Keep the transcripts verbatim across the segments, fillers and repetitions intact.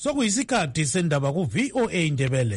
sokuyisikhathi sendaba ku-V O A Ndebele.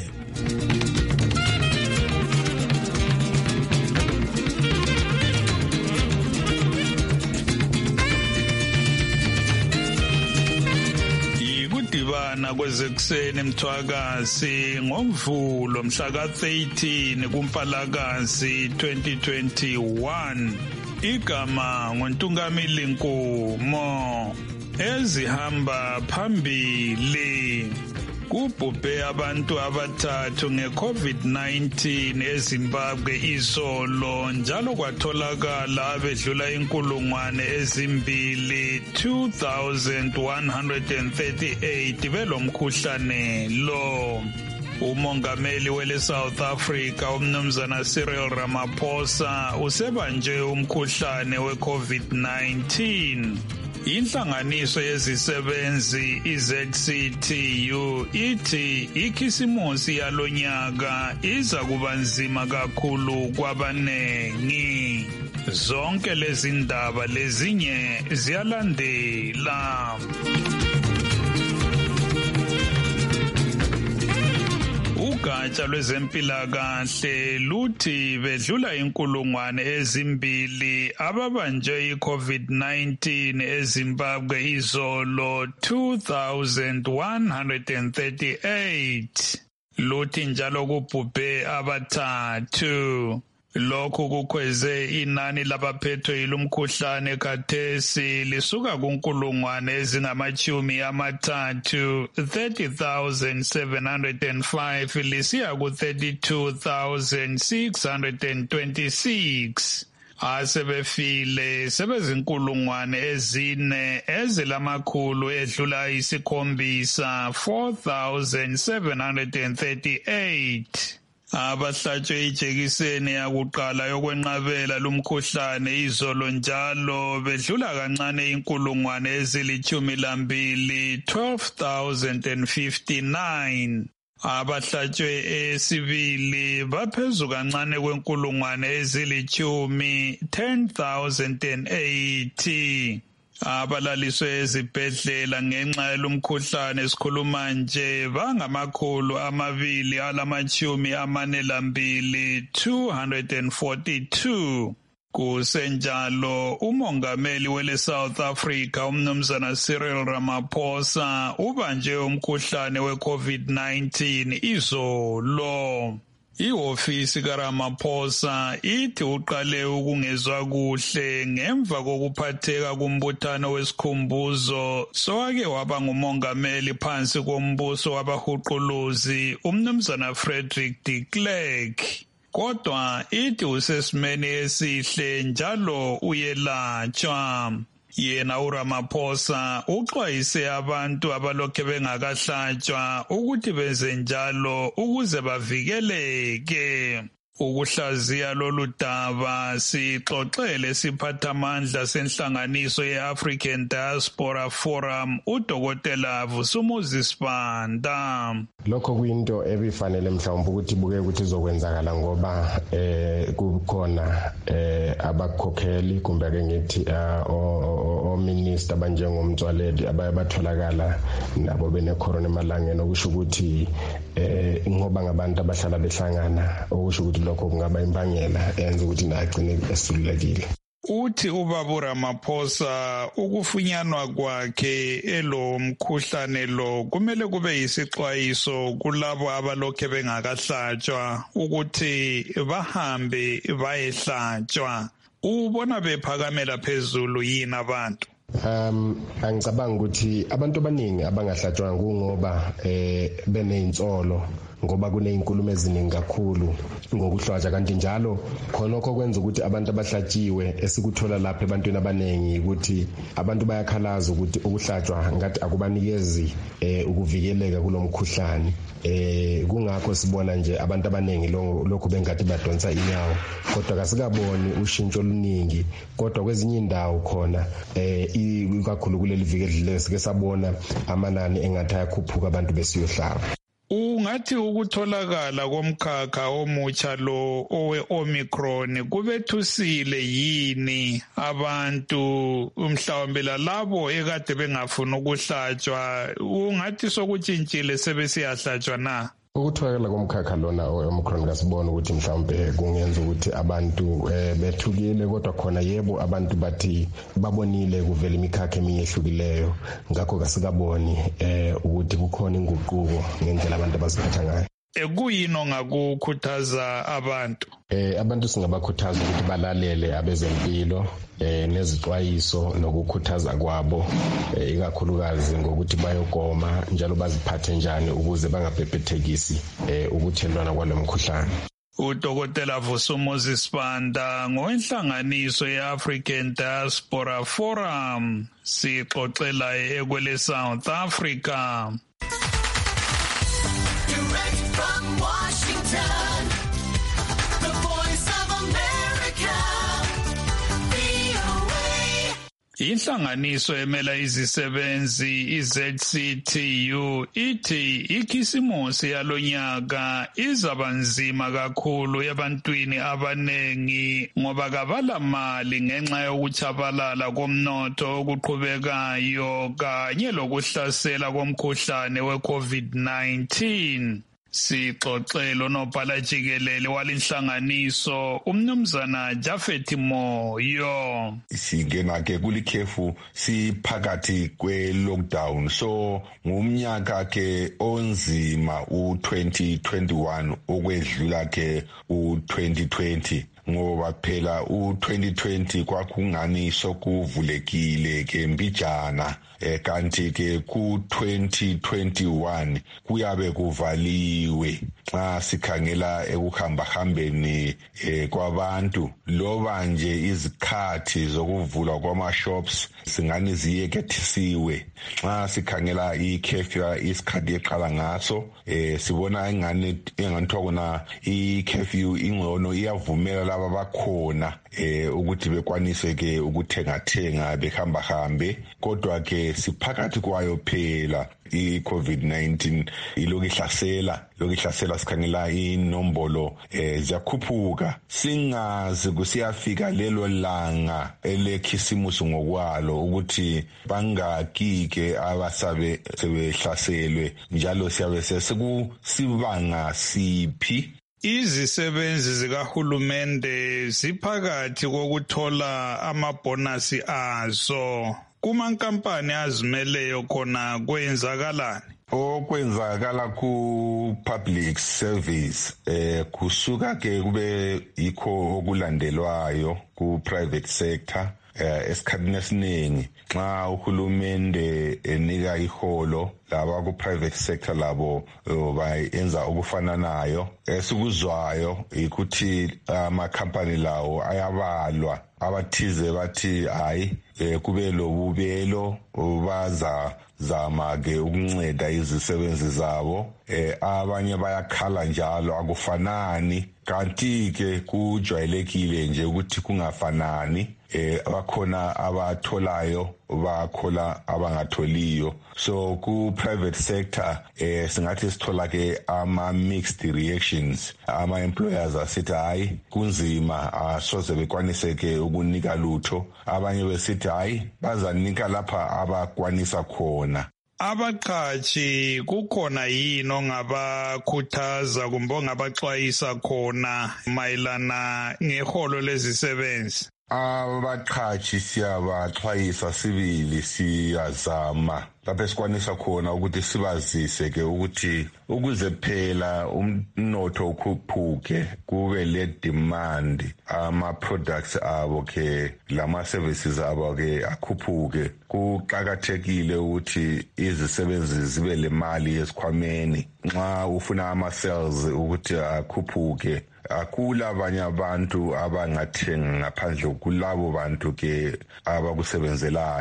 Yikudibana kwezekuseni Mthwakazi ngoMvulo mhla ka thirteen kuMpalakazi twenty twenty-one. Igama ngoNtungamili Nkomo. Ezihamba phambili kubhubhe abantu abathathu nge-COVID nineteen eZimbabwe izolo njalo kwatholakala abedlula inkulungwane ezimbili two thousand one hundred thirty-eight belomkhuhlane lo. Umongameli wele South Africa umnumzana Cyril Ramaphosa usebanjwe umkhuhlane we-COVID nineteen. Inhlanganiso yezisebenzi i-Z C T U ithi ikhisimusi yalonyaka iza kuba nzima kakhulu kwabanengi. Zonke lezi ndaba lezinye ziyalandela. Ugatsha lwezempilakahle luthi bedlula inkulungwane ezimbili ababanjwe i-COVID nineteen eZimbabwe izolo two thousand one hundred thirty-eight. Luthi njalo kubhubhe abathathu. Lokhu kukhweze inani labaphethwe yilumkhuhlane khathesi lisuka kunkulungwane ezingamachumi amathathu thirty thousand seven hundred five lisiya ku thirty-two thousand six hundred twenty-six. Asebefile sebezinkulungwane ezine ezilamakhulu edlula isikhombisa four thousand seven hundred thirty-eight. Abahlatshwe ijekiseni yakuqala yokwenqabela lumkhuhlane izolo njalo bedlula kancane inkulungwane ezilithumi lambili twelve thousand fifty-nine. Abahlatshwe esibili baphezu kancane kwenkulungwane ezilithumi ten thousand eighty. Abalaliswe ezibhedlela ngenxa yalomkhuhlane esikhuluma nje bangamakhulu amabili alamachumi amane lambili two hundred forty-two. Kusenjalo umongameli wele South Africa umnumzana Cyril Ramaphosa ubanje umkhuhlane we-COVID nineteen izolo. Ihofisi kaRamaphosa ithi uqale ukungezwa kuhle ngemva kokuphatheka kumbuthano wesikhumbuzo sowake waba ngumongameli phansi kombuso wabahuquluzi umnumzana Frederick de Klerk. Kodwa ithi usesimeni esihle njalo uyelatshwa. Yena uRamaphosa uxwayise abantu abalokhe bengakahlatshwa ukuthi benze njalo ukuze bavikeleke. Ukuhlaziya lolu daba sixoxele siphathamandla senhlanganiso ye-African Diaspora Forum uDokotela Vusumuzi Sibanda. Lokho kuyinto ebifanele mhlawumbe ukuthi buke ukuthi izokwenzakala ngoba eh kukhona eh abakhokheli kumbe ke ngithi o minister abanjengomtswaleli abayabatholakala nabo bene corona emalangeni okusho ukuthi eh ngoba ngabantu abahlala behlangana okusho ukuthi lokho kungaba imbangela enza ukuthi nagcine esulekile. Uthi ubaba Ramaphosa ukufunyanwa kwakhe elo mkhuhlane lo kumele kube yisixwayiso kulabo abalokhe bengakahlatshwa ukuthi bahambe bayehlatshwa. Ubona bephakamela phezulu yini abantu? Um angicabanga ukuthi abantu abaningi abangahlatshwa ngoba eh beneyintsolo ngoba kuneinkulumo eziningi kakhulu ngokuhlwaja kanti njalo khonokho kwenza ukuthi abantu abahlatshiwe esikuthola lapha ebantwini abanengi ukuthi abantu bayakhalaza ukuthi ukuhlatshwa ngathi akubanikezi eh ukuvikeleka kulomkhuhlane. Eh kungakho sibona nje abantu abanengi lokho bengathi badonsa inyawo kodwa kasikaboni ushintsho oluningi kodwa kwezinye indawo khona eh kakhulu kuleli viki edlule sike sabona amanani engathi ayakhuphuka abantu besiyohlaba. ungathi ukutholakala komkhakha omutsha lo owe-Omicron kubethusile yini abantu mhlawumbe lalabo ekade bengafuni ukuhlatshwa, ungathi sokutshintshile sebesiyahlatshwa na? Ukutholakala komkhakha lona owe-Omicron kasibona ukuthi mhlawumbe kungenza ukuthi abantu eh, bethukile, kodwa khona yebo abantu bathi babonile kuvela imikhakha emiyehlukileyo, ngakho kasikaboni eh, ukuthi kukhona inguquko ngendlela abantu abaziphatha ngayo. Ekuyini ongakukhuthaza abantu? Eh abantu singabakhuthaza ukuthi balalele abezempilo eh nezixwayiso nokukhuthaza kwabo eh, ikakhulukazi ngokuthi bayogoma njalo baziphathe njani ukuze bangabhebhethekisi eh ukuthelwana kwalomkhuhlane. Udokotela Vusumuzi Sibanda ngowenhlanganiso ye-African Diaspora Forum sixoxela ekwele South Africa. From Washington, the voice of America, V O A. Inhlanganiso emela izisebenzi i-Z C T U ithi ikhisimusi yalonyaka izaba nzima kakhulu ebantwini abanengi ngoba kabala mali ngenxa yokuchabalala komnotho okuqhubekayo kanye lokuhlasela komkhuhlane we-COVID nineteen. Sixoxelo nobhala jikelele walinhlanganiso umnumzana Jafet Moyo. Singena ke kulikhefu siphakathi kwe lockdown, so ngumnyaka ke onzima u twenty twenty-one okwedlula ke u twenty twenty. Ngoba phela u twenty twenty kwakungani sokuvulekile ke mbijana eh kanti ke ku twenty twenty-one kuyabe kuvaliwe. Xa sikhangela ekuhamba hambeni eh kwabantu loba nje izikhathi zokuvulwa kwama shops singani ziyekethisiwe. Xa sikhangela i-curfew isikhathi eqala ngaso eh sibona ingani enganthwa kona i-curfew ingcono iyavumela laba bakhona eh ukuthi bekwanise ke ukuthenga thenga behamba hambe, kodwa ke siphakathi kwayo phela i-COVID nineteen ilokihlasela lokihlasela sikhangela inombolo eh ziyakhuphuka singazi kusiyafika lelo langa elekhisimusi ngokwalo ukuthi bangakike abasabe sebehlaselwe njalo siyabe sekusibanga siphi. Izisebenzi zikahulumende ziphakathi kokuthola amabonasi azo. Kumankampani azimeleyo khona kwenzakalani? Okwenzakala ku public service eh kusuka ke kube yikho okulandelwayo ku private sector. Eh esikhathini esiningi xa uhulumende enika iholo laba ku private sector labo bayenza okufananayo. Esikuzwayo ukuthi ama company lawo ayabalwa, abathize bathi hayi kube lobubelo baza zama ke ukunceda izisebenzi zabo, eh abanye bayakhala njalo akufanani, kanti ke kujwayelekile nje ukuthi kungafanani. Eh abakhona abatholayo bakhola abangatholiyo. So ku private sector eh singathi sithola ke ama mixed reactions. Ama employers asithi hayi kunzima asoze bekwanise ke ukunika lutho, abanye besithi hayi bazanika lapha abakwanisa khona. Abaqhashi kukhona yini ongabakhuthaza kumbe ongabaxwayisa khona mayelana ngeholo lezisebenzi? Abaqhashi siyabaxwayisa sibili, siyazama lapho esikwanisa khona ukuthi sibazise ke ukuthi ukuze phela umnotho ukhuphuke kube le demand, ama products abo ke lama services abo ke akhuphuke, kuqhakathekile ukuthi izisebenzi zibe le mali yesikhwameni. Nxa ufuna ama sales ukuthi akhuphuke, akula abanye abantu abangathenga ngaphandle kulabo bantu ke abakusebenzelayo.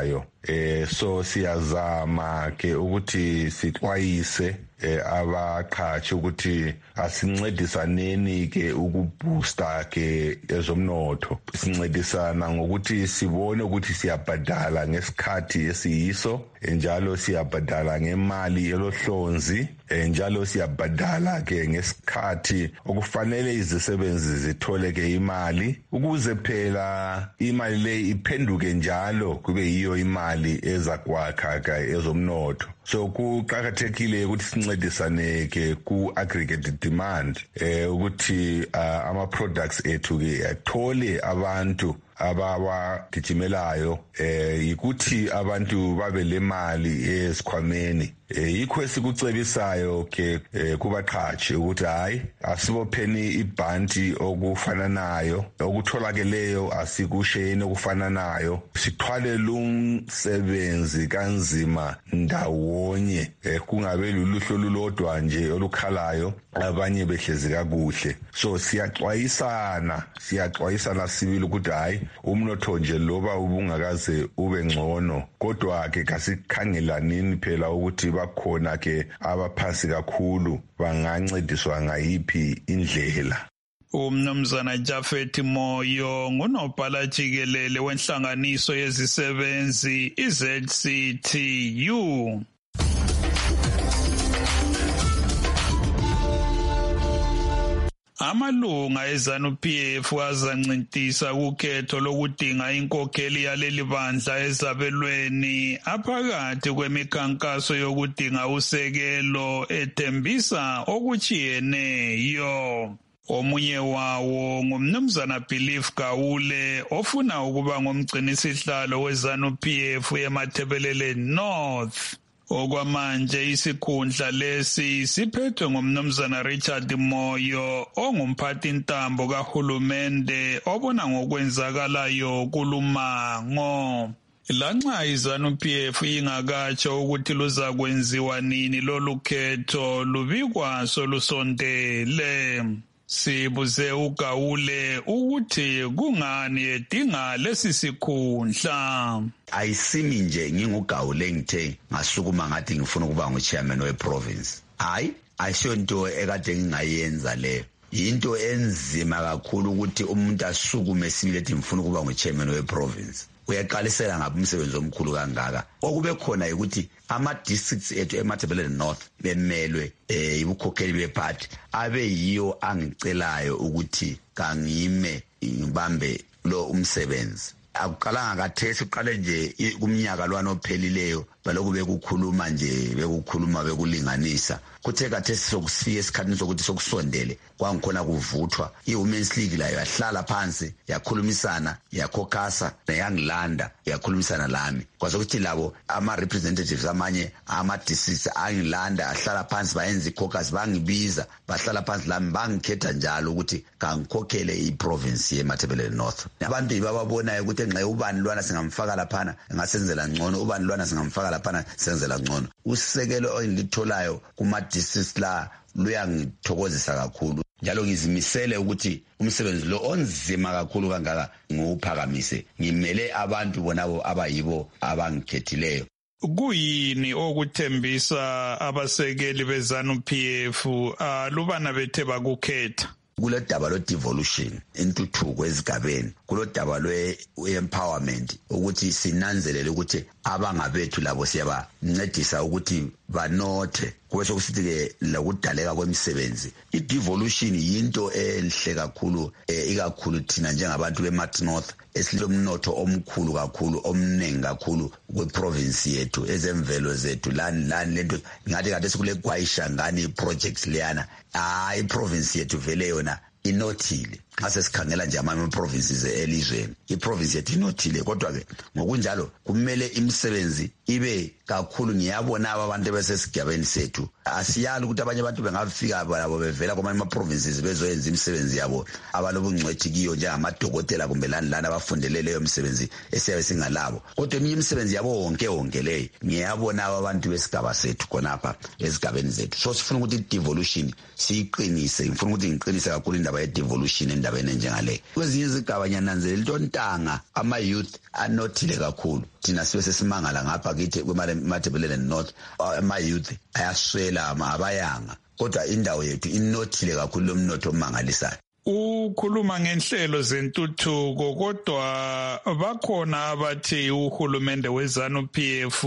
eh so siyazama ke ukuthi sixwayise eh abaqhashi ukuthi asincedisaneni ke ukubooster ke ezomnotho. Sincedisana ngokuthi sibone ukuthi siyabhadala ngesikhathi esiyiso, njalo siyabhadala ngemali elohlonzi, njalo siyabhadala ke ngesikhathi okufanele izisebenzi zithole ke imali ukuze phela imali le iphenduke njalo kube yiyo imali ezakwakha ke ezomnotho. So kuqakathekile ukuthi sincedisane ke ku aggregate demand eh ukuthi uh, ama products ethu ke athole abantu abawagijimelayo eh ikuthi abantu babe le mali esikhwameni. Yikho esikucebisayo ke kubaqhashi ukuthi hayi asibopheni ibhanti okufananayo, okutholakeleyo asikusheni okufananayo, sithwale lumsebenzi kanzima ndawonye, kungabe luluhlo lulodwa nje olukhalayo abanye behlezi kakuhle. So siyaxwayisana siyaxwayisana sibili ukuthi hayi umnotho nje loba ubungakaze ube ngcono, kodwa ke kasikhangelanini phela ukuthi bakhona ke abaphasi kakhulu bangancediswa ngayiphi indlela. Umnumzana Japhet Moyo ngunobhala jikelele wenhlanganiso yezisebenzi i-Z C T U. Amalunga eZanu-P F azancintisa ukhetho lokudinga inkokheli yaleli bandla ezabelweni aphakathi kwemikhankaso yokudinga usekelo ethembisa okuchiyeneyo. Omunye wawo ngumnumzana Belief Gawule ofuna ukuba ngumgcinisihlalo weZanu-P F eMathebelele North. Okwamanje isikhundla lesi siphethwe ngumnumzana Richard Moyo ongumphathi ntambo kahulumende obona ngokwenzakalayo kulumango. Lanxa iZanu-P F ingakatsho ukuthi luzakwenziwa nini lolu khetho lubikwa solusondele. Sibuze uGawule ukuthi kungani edinga lesi sikhundla. Ayisimi nje ngingugawule ngithe ngasukuma ngathi ngifuna ukuba nguchairman weprovince. Hayi, ayisonto ekade ngingayenza le. Into enzima kakhulu ukuthi umuntu asukume sibile ethi ngifuna ukuba nguchairman weprovince. Uyaqalisela ngapha umsebenzi omkhulu kangaka. Okube khona ukuthi ama districts ethu eMathebelele North bemelwe eh ibukhokheli beparty abe yiyo angicelayo ukuthi kangime ngibambe lo umsebenzi. Akuqalanga kathesi uqale nje kumnyaka lwano ophelileyo balokhu bekukhuluma nje bekukhuluma bekulinganisa. Kuthe kathesi sokusiya esikhathini sokuthi sokusondele kwangikhona kuvuthwa iWomen's League layo yahlala phansi yakhulumisana yakhokasa yangilanda yakhulumisana lami kwazokuthi labo ama representatives amanye ama districts angilanda ahlala phansi bayenza ikhokasi bangibiza bahlala phansi lami bangikhetha njalo ukuthi kangikhokhele iprovince yeMathebelele North. Abantu bababona ukuthi nxa ubani lwana singamfaka laphana ngasenzela ngcono, ubani lwana singamfaka laphana senzela ngcono. Usekelo oyilitholayo kuma districts la luyangithokozisa kakhulu, njalo ngizimisele ukuthi umsebenzi lo onzima kakhulu kangaka ngiwuphakamise, ngimele abantu bonabo abayibo abangikhethileyo. Kuyini okuthembisa abasekeli beZanu-P F alubana bethe bakukhetha? Kulo daba lo devolution intuthuko ezigabeni, kulo daba lwe empowerment ukuthi sinanzelele ukuthi abangabethu labo siyabancedisa ukuthi banothe kwese kusithi ke lokudaleka kwemisebenzi. I-devolution yinto enhle kakhulu ikakhulu thina njengabantu beMath North esilomnotho omkhulu kakhulu omningi kakhulu kweprovince yethu ezemvelo zethu lani lani lento ngathi kade sikule kwayisha ngani iprojects leyana hayi iprovince yethu vele yona inothile. Ngase sikhangela nje ama provinces elizweni iprovince yethu inothile, kodwa ke ngokunjalo kumele imisebenzi ibe kakhulu. Ngiyabona abantu besesigabeni sethu asiyali ukuthi abanye abantu bengafika labo bevela kwamanye ama provinces bezoyenza imisebenzi yabo abalobungcwethi kiyo njengamadokotela kumbe lani lana abafundele leyo imisebenzi esiyabe singalabo, kodwa eminye imisebenzi yabo wonke wonke leyo ngiyabona abantu besigaba sethu khonapha ezigabeni zethu. So sifuna ukuthi devolution siyiqinise, ngifuna ukuthi ngiqinise kakhulu indaba ye devolution endabeni enjengale. Kwezinye izigaba nyananzelela into ntanga ama youth anothile kakhulu. Thina sibe sesimangala ngapha kithi kweMatabeleland North ama youth ayaswela abayanga. Kodwa indawo yethu inothile kakhulu lomnotho omangalisayo. Ukhuluma ngenhlelo zentuthuko kodwa bakhona abathi uhulumende weZANU P F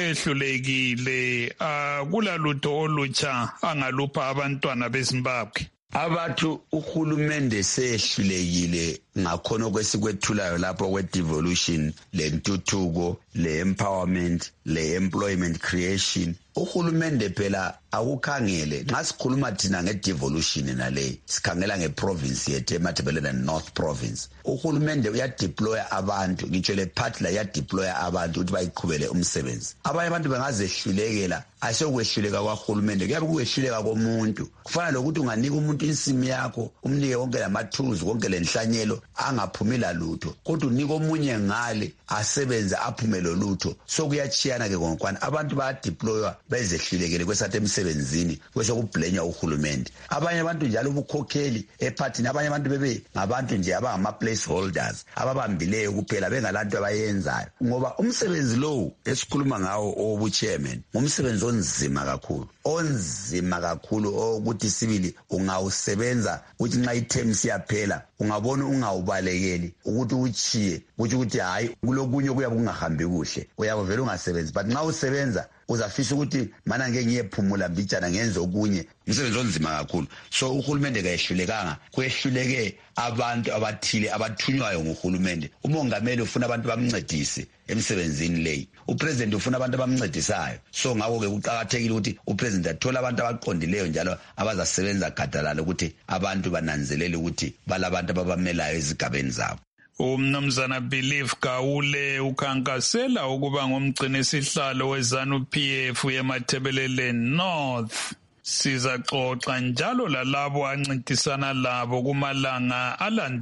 sehlulekile akulalutho olutsha angalupha abantwana beZimbabwe. Abathu uhulumende sehlulekile ngakhona okwesikwethulayo lapho kwe-devolution lentuthuko le-empowerment le-employment creation. Uhulumende phela akukhangele nxa sikhuluma thina nge-devolution nale sikhangela ngeprovince yethu eMatabeleland North Province. Uhulumende uyadeploya abantu ngitsho le part la uyadeploya abantu ukuthi bayiqhubele umsebenzi. Abanye abantu bengazehlulekela asekwehluleka kwaHulumende kuyabe kuyehluleka komuntu. Kufana lokuthi unganika umuntu insimi yakho umnike konke lamathuluzi konke lenhlanyelo angaphumi lalutho kodwa unika omunye ngale asebenze aphume lolutho. So kuyachiyana ke ngonkwana abantu bayadeploywa bezehlulekele kwesathe emsebenzini kwese kubhlenya uhulumende. Abanye abantu njalo ubukhokheli ephathini abanye abantu bebe ngabantu nje abangama placeholders ababambileyo kuphela bengalanto abayenzayo ngoba umsebenzi lo esikhuluma ngawo obuchairman ngumsebenzi onzima kakhulu onzima kakhulu ukuthi sibili ungawusebenza uthi nxa iterm siyaphela ungabona ungawubalekeli ukuthi uchiye ukuthi ukuthi hayi kulokunye kuyabe kungahambi kuhle uyabe vele ungasebenzi but nxa usebenza uzafisa ukuthi mana ngeke ngiyephumula mbijana ngenze okunye umsebenzi onzima kakhulu. So uhulumende kayehlulekanga kwehluleke abantu abathile abathunywayo nguhulumende. Umongameli ufuna abantu bamncedise emsebenzini leyi, upresident ufuna abantu abamncedisayo. So ngakho ke kuqhakathekile ukuthi upresident athola abantu abaqondileyo njalo abazasebenza gadalala ukuthi abantu bananzelele ukuthi balabantu ababamelayo ezigabeni zabo. Umnumzana Belief Gawule ukhankasela ukuba ngumgcini sihlalo weZANU P F eMatabeleland North. Sizaxoxa njalo lalabo ancintisana labo kumalanga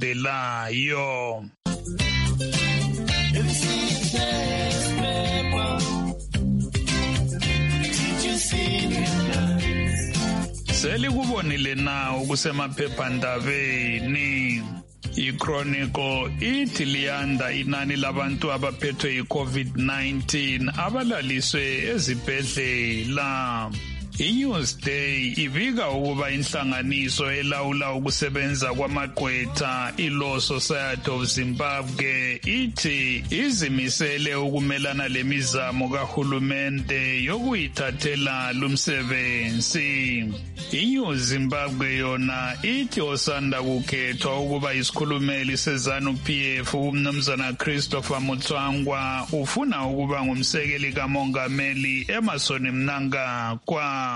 alandelayo. Selikubonile na ukusemaphephandabeni. I-Chronicle ithi liyanda inani labantu abaphethwe yi-COVID nineteen abalaliswe ezibhedlela. I-Newsday ibika ukuba inhlanganiso elawula ukusebenza kwamagqwetha i-Law Society of Zimbabwe ithi izimisele ukumelana lemizamo kahulumende yokuyithathela lumsebenzi. I-New Zimbabwe yona ithi osanda kukhethwa ukuba isikhulumeli seZANU P F umnumzana Christopher Mutsvangwa ufuna ukuba ngumsekeli kamongameli Emmerson Mnangagwa.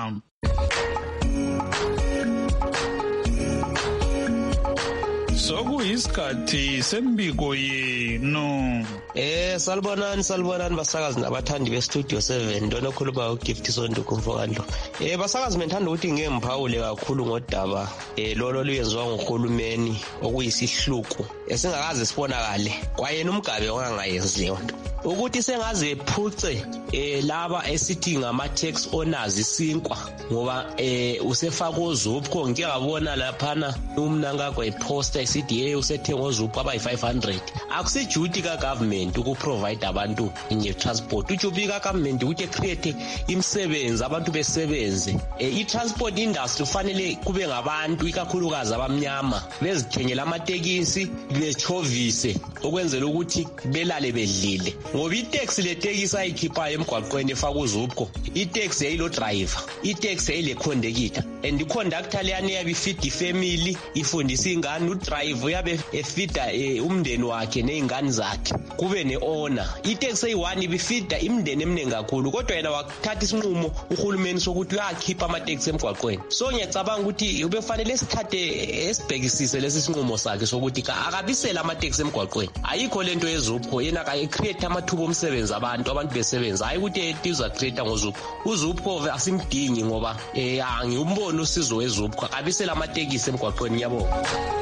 Sokuyisikhathi sembiko yenu. Eh salibonani salibonani basakazi nabathandi bestudio seven ntona okhuluma uGift Sonduku Mfokandlo. Eh basakazi methanda ukuthi ngemphawule kakhulu ngodaba eh lolo luyenziwa ngohulumeni okuyisihluku esingakaze sibonakale kwayena umgabe ongangayenzi leyo nto. Ukuthi sengaze ephuce eh laba esithi ngama tax owners isinkwa ngoba eh usefaka ozupho ngike ngabona laphana umnangagwa iposter isithi hey usethenga ozupho abayi five hundred. Akuse duty ka government ukuprovide abantu nge transport. Ujubi ka government ukuthi create imisebenzi abantu besebenze. Eh I transport industry kufanele kube ngabantu ikakhulukazi abamnyama bezithengela amatekisi bechovise okwenzela ukuthi belale bedlile. Ngoba itaxi le taxi ayikhipha emgwaqweni efaka uzupho itaxi yayilo driver itaxi yayile conductor and the conductor leyani yabe feed family ifundisa ingane udriver yabe efida umndeni wakhe nezingane zakhe kube neowner. Itaxi eyi-one ibifida imndeni eminingi kakhulu kodwa yena wakuthatha isinqumo uhulumeni sokuthi uyakhipha amateksi emgwaqweni. So ngiyacabanga ukuthi ubefanele sithathe esibhekisise lesi sinqumo sakhe sokuthi akabisela amateksi emgwaqweni. Ayikho lento yezupho yena ka create amathuba omsebenzi abantu abantu besebenza hayi ukuthi etiza create ngozupho uzupho asimdingi ngoba eh angiumbona usizo wezupho akabisela amatekisi emgwaqweni yabona.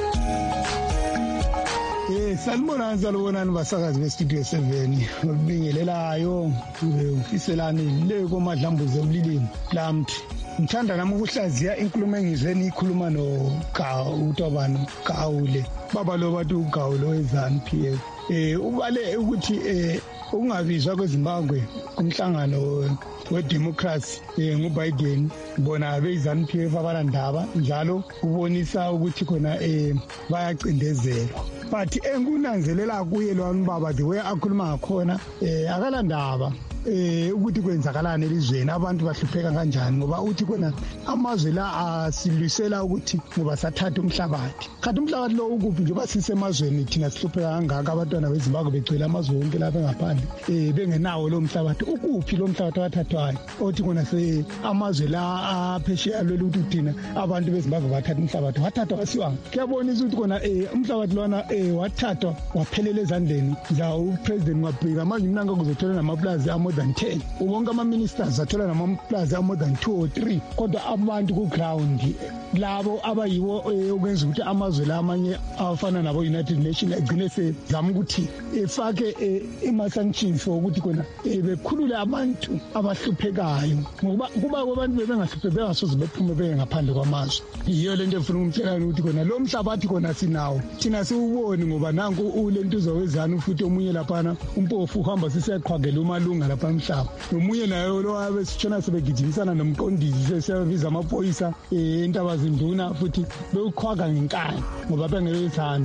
Eh salibonani salibonani basakazi bestudio seven ngibingelelayo ngifiselani le komadlambuze emlilini lamthi ngithanda nami ukuhlaziya inkulumo engizweni ikhuluma noGawutobani Gawule baba lo bathi uGawule we-ZANU P F eh ubale ukuthi eh ungabizwa kweZimbabwe kumhlangano wedemocracy eh nguBiden bona beZANU P F abalandaba njalo ubonisa ukuthi khona eh bayacindezelwa but engunanzelela kuye lo baba the way akhuluma ngakhona eh akalandaba eh ukuthi kwenzakalana elizweni abantu bahlupheka kanjani ngoba uthi khona amazwe la asilwisela ukuthi ngoba sathatha umhlabathi kanti umhlabathi lo ukuphi nje basisemazweni thina sihlupheka kangaka abantwana beZimbabwe begcwele amazwe wonke lapha ngaphandle eh bengenawo lo mhlabathi ukuphi lo mhlabathi wathathwayo othi khona se amazwe la aphesheya lo ukuthi thina abantu beZimbabwe bathatha umhlabathi wathathwa wasiwanga kuyabonisa ukuthi khona eh umhlabathi lona eh wathathwa waphelela ezandleni za upresident wabhika manje mina ngokuzothola namaplazi more than ten ubonke ama-ministers athola namaplazi a more than two or three kodwa abantu ku-ground labo abayiwo okwenza ukuthi amazwe la amanye afana nabo-United Nations agcine sezama ukuthi efake ama-sanctions for ukuthi khona bekhulule abantu abahluphekayo ngoba kuba kwabantu bebengahluphe bengasoze bephume beye ngaphandle kwamazwe yiyo lento efuna ukumtshelana ukuthi khona lo mhlabathi khona sinawo thina siwuboni ngoba nanku ulentuzo wezanu futhi omunye laphana umpofu uhamba siseqhwagela umalunga lapha emhlaba nomunye nayo lo abe sitshona sebegijimisana nomqondisi sesebiza amaphoyisa entaba zinduna futhi bewukhwaga ngenkani ngoba bengeyithanda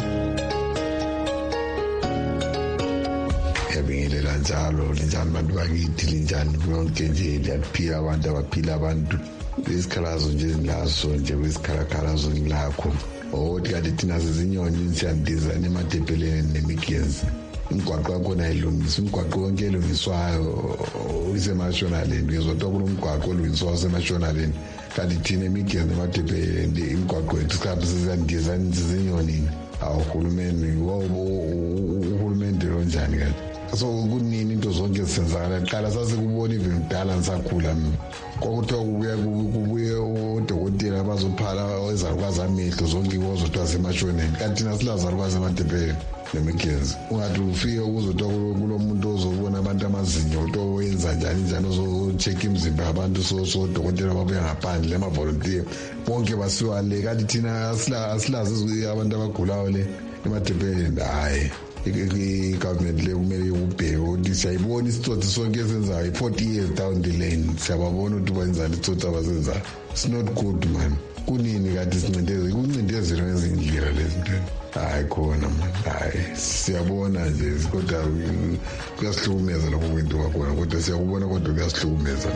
yabingelela njalo linjani bantu bakithi linjani konke nje liyaphila abantu abaphila abantu isikhalazo nje laso nje kwisikhalakalazo ngilakho othi kanti thina sizinyoni siyandiza nemadebheleni nemigenzi umgwaqo wakhona ayilungisa umgwaqo wonke elungiswayo usemashonaleni ngizothola kulomgwaqo olungiswayo usemashonaleni kanti thina emigenzi nemadebheleni imigwaqo yethu sikhabe siyandiza zizinyonini awuhulumeni uhulumeni lo njani kanti so kunini into zonke zisenzakala qala sasekubona even kudala ngisakhula mina kwakuthiwa kubuya kubuye odokotela bazophala ezalukazi amehlo zonke iwozothiwa semashoneni kanti thina silazalukazi emadebheleni nemigenzi ungathi ufike ukuzothiwa kulo muntu ozobona abantu amazinyo ukuthi owenza njani njani ozo-check imizimba yabantu sodokotela babuya ngaphandle ema-volunteer bonke basiwa le kanti thina asilazi abantu abagulayo le emadebheleni hhayi i-government le kumele ubheke ukuthi siyayibona isitsotsi sonke esenzayo i-forty years down the lane siyababona ukuthi benzani isitsotsi abasenzayo it's not good man kunini kanti sincindezelo kuncindezelwa ngezindlela lezi ntweni hayi khona hayi siyabona nje kodwa kuyasihlukumeza lokho kwento kwakhona kodwa siyakubona kodwa kuyasihlukumeza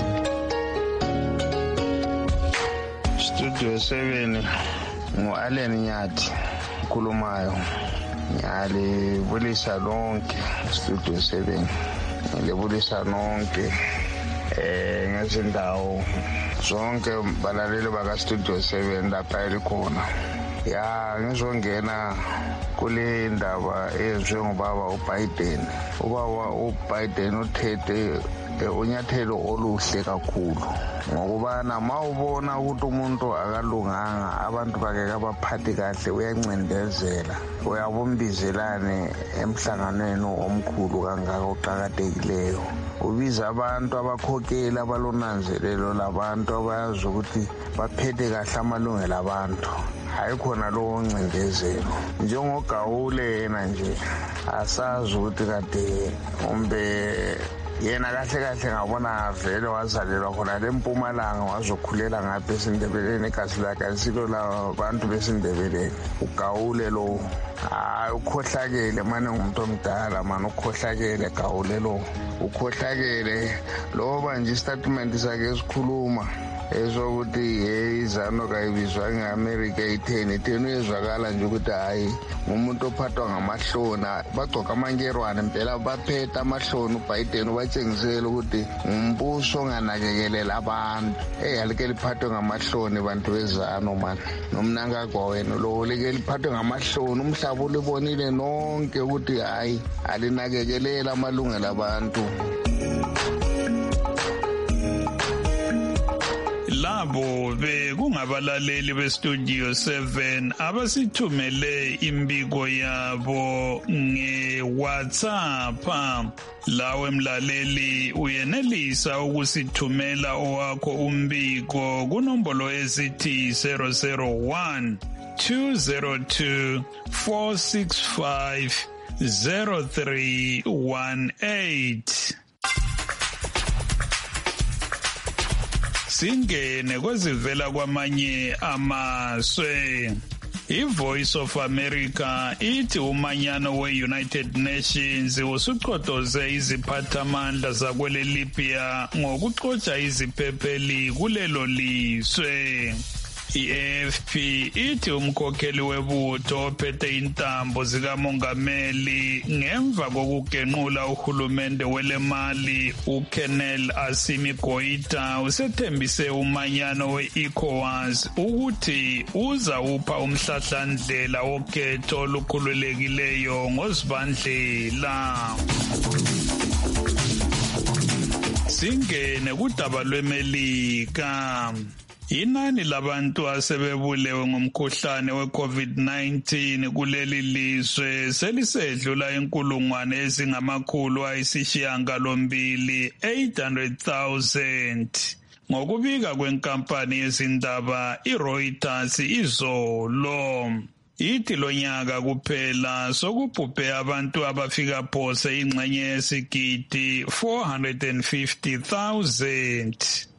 Studio seven ngu-Allen Nyathi khulumayo ngiyalibulisa lonke Studio seven ngilibulisa lonke eh ngezindawo zonke balaleli baka Studio seven lapha elikhona ya ngizongena kule ndaba eyenziwe ngubaba uBiden ubaba uBiden uthethe unyathelo oluhle kakhulu ngokubana mawubona ukuthi umuntu akalunganga abantu bake kabaphathi kahle uyancindezela uyabombizelane emhlanganweni omkhulu kangaka oqhakathekileyo ubiza abantu abakhokheli abalonanzelelo labantu abayazi ukuthi baphethe kahle amalungelo abantu hayi khona lowo ncindezelo njengogawule yena nje asazi ukuthi kade umbe yena kahle kahle ngabona vele wazalelwa khona leMpumalanga wazokhulela ngapha eSindebeleni igazi lakhe alisilo labantu beSindebeleni ugawule lo hayi ukhohlakele manje ngumuntu omdala manje ukhohlakele gawule lo ukhohlakele loba nje istatement sakhe esikhuluma ezokuthi hey izano kayibizwa ngeAmerica itheni itheni uyezwakala nje ukuthi hayi umuntu ophathwa ngamahlona bagcoka amangerwane impela baphethe amahlona uBiden ubatshengisela ukuthi umbuso onganakekelela abantu hey alike liphathwe ngamahloni abantu bezano man nomnanga kwawena lo like liphathwe ngamahloni umhlaba ulibonile nonke ukuthi hayi alinakekelela amalungelo abantu. labo bekungabalaleli bestudio seven abasithumele imbiko yabo nge-WhatsApp. Lawe mlaleli uyenelisa ukusithumela owakho umbiko kunombolo ezithi zero zero one two zero two four six five zero three one eight. Singene kwezivela kwamanye amazwe. I-Voice of America ithi umanyano we-United Nations usuqhodoze iziphathamandla zakwele Libya ngokuxotsha iziphepheli kulelo lizwe. I-A F P ithi umkhokheli webutho ophethe intambo zikamongameli ngemva kokugenqula uhulumende welemali uKenel Asimi Goita usethembise umanyano we-ECOWAS ukuthi uza upha umhlahlandlela wokhetho olukhululekileyo ngozibandlela. Singene kudaba lweMelika. Inani labantu asebebulewe ngomkhuhlane we-COVID nineteen kuleli lizwe selisedlula inkulungwane ezingamakhulu ayisishiyagalombili eight hundred thousand. Ngokubika kwenkampani yezindaba iReuters izolo. Ithi lonyaka kuphela sokubhubhe abantu abafika phose ingxenye yesigidi four hundred fifty thousand.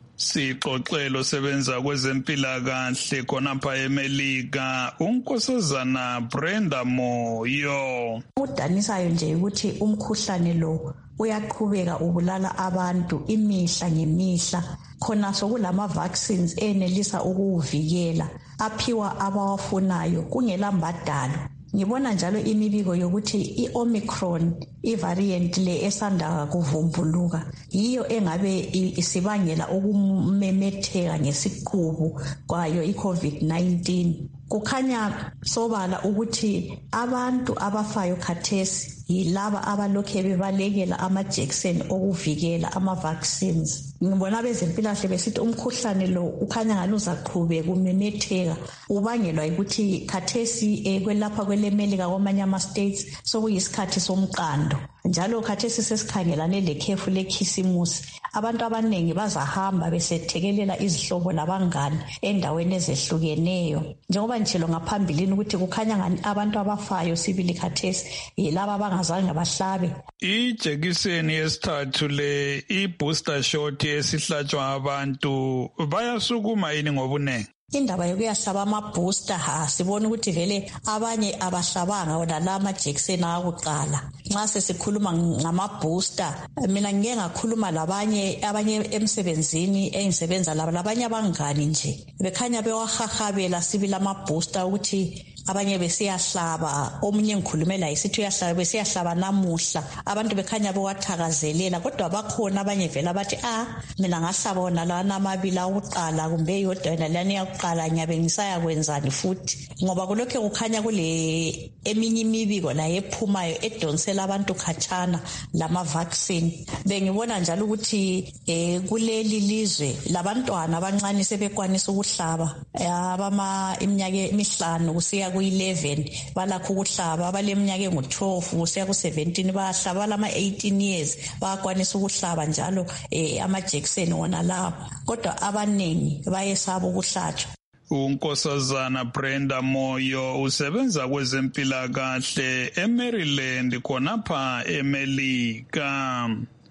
Sixoxelo sebenza kwezempilakahle khonapha eMelika unkosazana Brenda Moyo. Udanisayo nje ukuthi umkhuhlane lo uyaqhubeka ubulala abantu imihla ngemihla, khona sokulama vaccines enelisa ukuvikela aphiwa abawafunayo kungela mbadalo. Ngibona njalo imibiko yokuthi i-Omicron i-variant le esanda kuvumbuluka yiyo engabe isibangela ukumemetheka ngesiqubu kwayo i-COVID nineteen. Kukhanya sobala ukuthi abantu abafayo khathesi yilaba abalokhe bebalekela amajekiseni okuvikela ama-vaccines. Ngibona bezempilakahle besithi umkhuhlane lo ukhanya ngaluza qhubeka kumemetheka ubangelwa ukuthi khathesi eh, kwelapha kwelemelika kwamanye ama-states sokuyisikhathi somqando. Njalo khathesi sesikhangelane lekhefu lekhisimusi. Abantu abaningi bazahamba besethekelela izihlobo labangani endaweni ezehlukeneyo. Njengoba njalo ngaphambilini ukuthi kukhanya ngani abantu abafayo sibili khathesi yilaba abangazange bahlabe. Ijekiseni yesithathu le i-booster shot esihlatshwa abantu bayasukuma yini ngobunengi? Indaba yokuyahlaba ama-booster ha sibona ukuthi vele abanye abahlabanga wona la amajekiseni akuqala. Nxa sesikhuluma ngama-booster mina ngike ngakhuluma labanye abanye emsebenzini engisebenza labo labanye abangani nje bekhanya bewahahabela sibili ama-booster ukuthi abanye besiyahlaba, omunye ngikhulumela isithi uyahlaba besiyahlaba namuhla, abantu bekhanya bewathakazelela. Kodwa bakhona abanye vele abathi ah mina ngahlaba wona lana amabili akuqala kumbe yodwa yona lana yakuqala nyabe ngisaya kwenzani futhi, ngoba kulokho kukhanya kule eminye imibiko la ephumayo edonsela abantu khatshana lama vaccine. Bengibona njalo ukuthi eh kuleli lizwe labantwana abancane sebekwanisa ukuhlaba abama iminyaka emihlanu kusiya ku-eleven balakho ukuhlaba, abaleminyaka engu-twelve kusiya ku-seventeen bayahlaba, lama eighteen years bayakwanisa ukuhlaba njalo eh amajekiseni wona lawo, kodwa abaningi bayesaba ukuhlatshwa. Unkosazana Brenda Moyo usebenza kwezempilakahle eMaryland khonapha eMelika.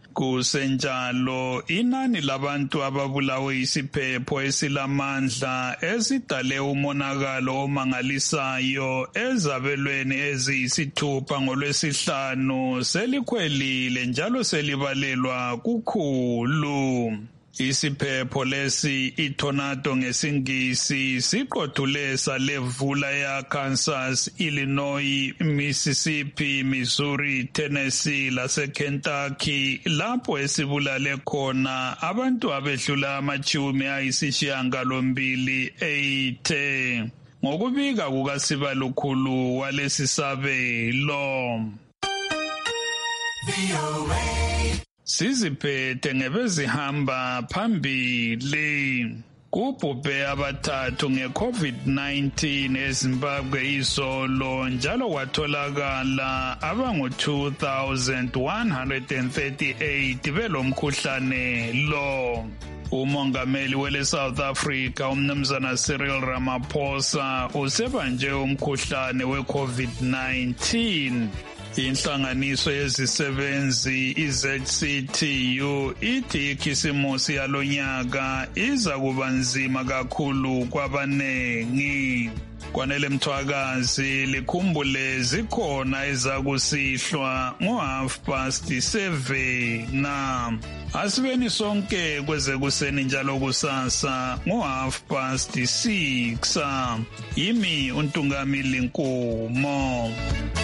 Kusenjalo inani labantu ababulawe isiphepho esilamandla esidale umonakalo omangalisayo ezabelweni eziyisithupha ngolwesihlanu selikhwelile njalo selibalelwa kukhulu. Isiphepho lesi itornado ngesingisi siqothule salevula ya Kansas, Illinois, Mississippi, Missouri, Tennessee lase Kentucky lapho esibulale khona abantu abedlula amachumi ayisishiyagalombili eighty ngokubika kukasibalukhulu walesi sabelo. Siziphethe ngebezihamba phambili. kubhubhe abathathu nge-COVID nineteen eZimbabwe izolo njalo kwatholakala abangu-two thousand one hundred thirty-eight belomkhuhlane lo. Umongameli wele South Africa umnumzana Cyril Ramaphosa usebanje umkhuhlane we-COVID nineteen. Inhlanganiso yezisebenzi i-Z C T U ithi ikhisimusi yalonyaka iza kuba nzima kakhulu kwabanengi. Kwanele Mthwakazi likhumbule zikhona ezakusihlwa ngo-half past seven na asibeni sonke kweze kuseni njalo kusasa ngo-half past six. Yimi uNtungamili Nkumo.